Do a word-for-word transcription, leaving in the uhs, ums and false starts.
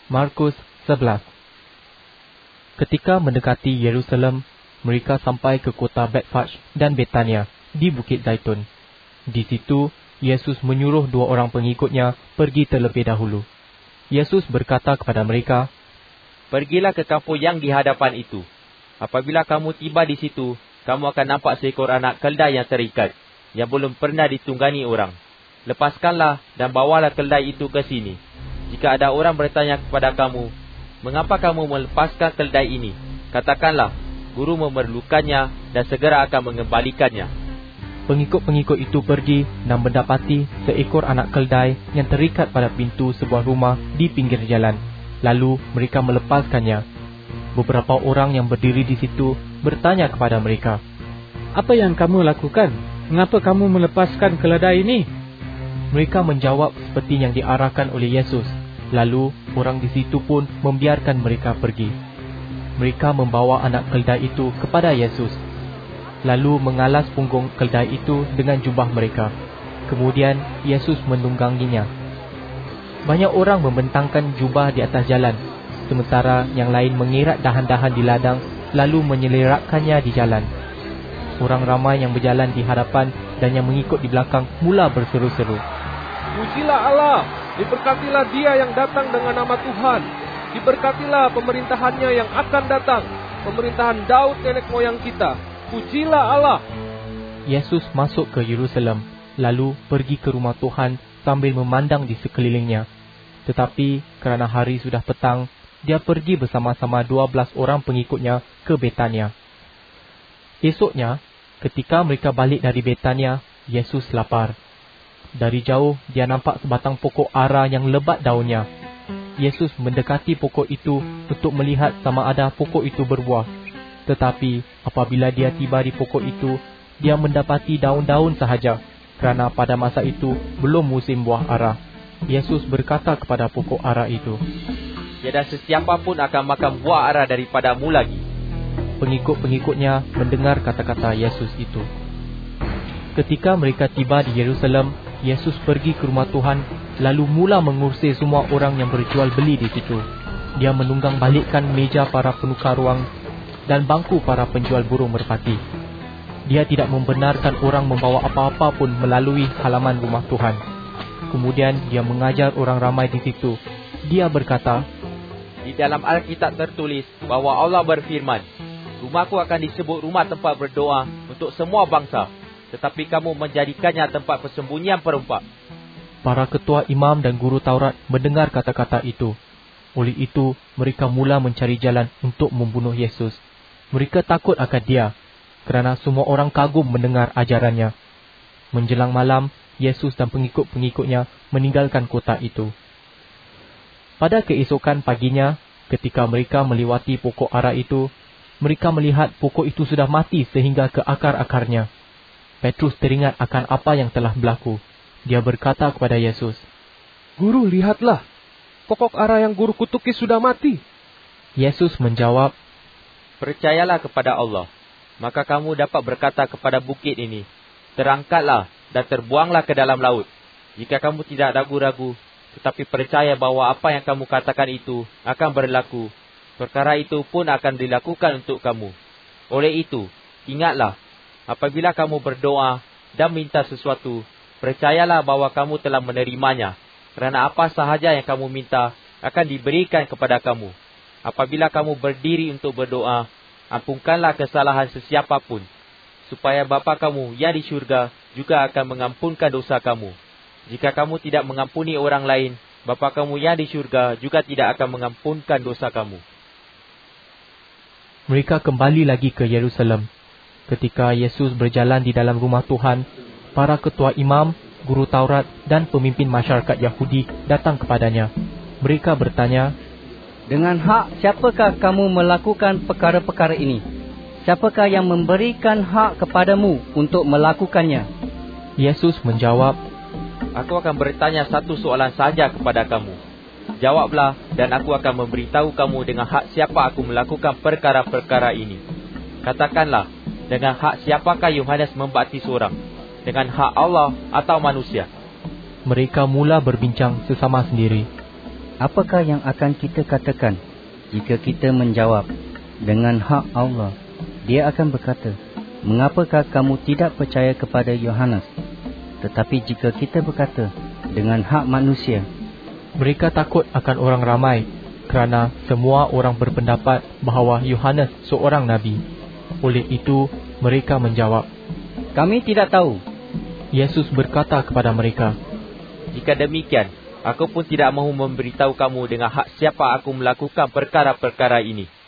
Markus sebelas. Ketika mendekati Yerusalem, mereka sampai ke kota Betfage dan Betania di Bukit Zaitun. Di situ, Yesus menyuruh dua orang pengikutnya pergi terlebih dahulu. Yesus berkata kepada mereka, "Pergilah ke kampung yang di hadapan itu. Apabila kamu tiba di situ, kamu akan nampak seekor anak keldai yang terikat, yang belum pernah ditunggangi orang. Lepaskanlah dan bawalah keldai itu ke sini. Jika ada orang bertanya kepada kamu, 'Mengapa kamu melepaskan keldai ini?' katakanlah, 'Guru memerlukannya dan segera akan mengembalikannya.'" Pengikut-pengikut itu pergi dan mendapati seekor anak keldai yang terikat pada pintu sebuah rumah di pinggir jalan. Lalu mereka melepaskannya. Beberapa orang yang berdiri di situ bertanya kepada mereka, "Apa yang kamu lakukan? Mengapa kamu melepaskan keledai ini?" Mereka menjawab seperti yang diarahkan oleh Yesus. Lalu orang di situ pun membiarkan mereka pergi. Mereka membawa anak keldai itu kepada Yesus, lalu mengalas punggung keldai itu dengan jubah mereka. Kemudian Yesus menungganginya. Banyak orang membentangkan jubah di atas jalan, sementara yang lain mengirat dahan-dahan di ladang lalu menyelerakkannya di jalan. Orang ramai yang berjalan di hadapan dan yang mengikut di belakang mula berseru-seru, "Pujilah Allah, diberkatilah Dia yang datang dengan nama Tuhan. Diberkatilah pemerintahannya yang akan datang, pemerintahan Daud nenek moyang kita. Pujilah Allah." Yesus masuk ke Yerusalem, lalu pergi ke rumah Tuhan sambil memandang di sekelilingnya. Tetapi kerana hari sudah petang, dia pergi bersama-sama dua belas orang pengikutnya ke Betania. Esoknya, ketika mereka balik dari Betania, Yesus lapar. Dari jauh, dia nampak sebatang pokok ara yang lebat daunnya. Yesus mendekati pokok itu untuk melihat sama ada pokok itu berbuah. Tetapi apabila dia tiba di pokok itu, dia mendapati daun-daun sahaja, kerana pada masa itu belum musim buah ara. Yesus berkata kepada pokok ara itu, "Tiada sesiapa pun akan makan buah ara daripadamu lagi." Pengikut-pengikutnya mendengar kata-kata Yesus itu. Ketika mereka tiba di Yerusalem, Yesus pergi ke rumah Tuhan, lalu mula mengusir semua orang yang berjual beli di situ. Dia menunggang balikkan meja para penukar ruang dan bangku para penjual burung merpati. Dia tidak membenarkan orang membawa apa-apa pun melalui halaman rumah Tuhan. Kemudian dia mengajar orang ramai di situ. Dia berkata, "Di dalam Alkitab tertulis bahawa Allah berfirman, 'Rumahku akan disebut rumah tempat berdoa untuk semua bangsa,' tetapi kamu menjadikannya tempat persembunyian perompak." Para ketua imam dan guru Taurat mendengar kata-kata itu. Oleh itu, mereka mula mencari jalan untuk membunuh Yesus. Mereka takut akan dia, kerana semua orang kagum mendengar ajarannya. Menjelang malam, Yesus dan pengikut-pengikutnya meninggalkan kota itu. Pada keesokan paginya, ketika mereka melewati pokok ara itu, mereka melihat pokok itu sudah mati sehingga ke akar-akarnya. Petrus teringat akan apa yang telah berlaku. Dia berkata kepada Yesus, "Guru, lihatlah, pokok ara yang guru kutuki sudah mati." Yesus menjawab, "Percayalah kepada Allah, maka kamu dapat berkata kepada bukit ini, 'Terangkatlah dan terbuanglah ke dalam laut.' Jika kamu tidak ragu-ragu, tetapi percaya bahawa apa yang kamu katakan itu akan berlaku, perkara itu pun akan dilakukan untuk kamu. Oleh itu, ingatlah, apabila kamu berdoa dan minta sesuatu, percayalah bahawa kamu telah menerimanya, kerana apa sahaja yang kamu minta akan diberikan kepada kamu. Apabila kamu berdiri untuk berdoa, ampunkanlah kesalahan sesiapa pun, supaya Bapa kamu yang di syurga juga akan mengampunkan dosa kamu. Jika kamu tidak mengampuni orang lain, Bapa kamu yang di syurga juga tidak akan mengampunkan dosa kamu." Mereka kembali lagi ke Yerusalem. Ketika Yesus berjalan di dalam rumah Tuhan, para ketua imam, guru Taurat dan pemimpin masyarakat Yahudi datang kepadanya. Mereka bertanya, "Dengan hak siapakah kamu melakukan perkara-perkara ini? Siapakah yang memberikan hak kepadamu untuk melakukannya?" Yesus menjawab, "Aku akan bertanya satu soalan saja kepada kamu. Jawablah dan aku akan memberitahu kamu dengan hak siapa aku melakukan perkara-perkara ini. Katakanlah, dengan hak siapakah Yohanes membaptis orang? Dengan hak Allah atau manusia?" Mereka mula berbincang sesama sendiri. apakah yang akan kita katakan jika kita menjawab dengan hak Allah? Dia akan berkata, mengapakah kamu tidak percaya kepada Yohanes? Tetapi jika kita berkata dengan hak manusia, Mereka takut akan orang ramai, kerana semua orang berpendapat bahawa Yohanes seorang nabi. Oleh itu, mereka menjawab, kami tidak tahu. Yesus berkata kepada mereka, Jika demikian, aku pun tidak mahu memberitahu kamu dengan hak siapa aku melakukan perkara-perkara ini.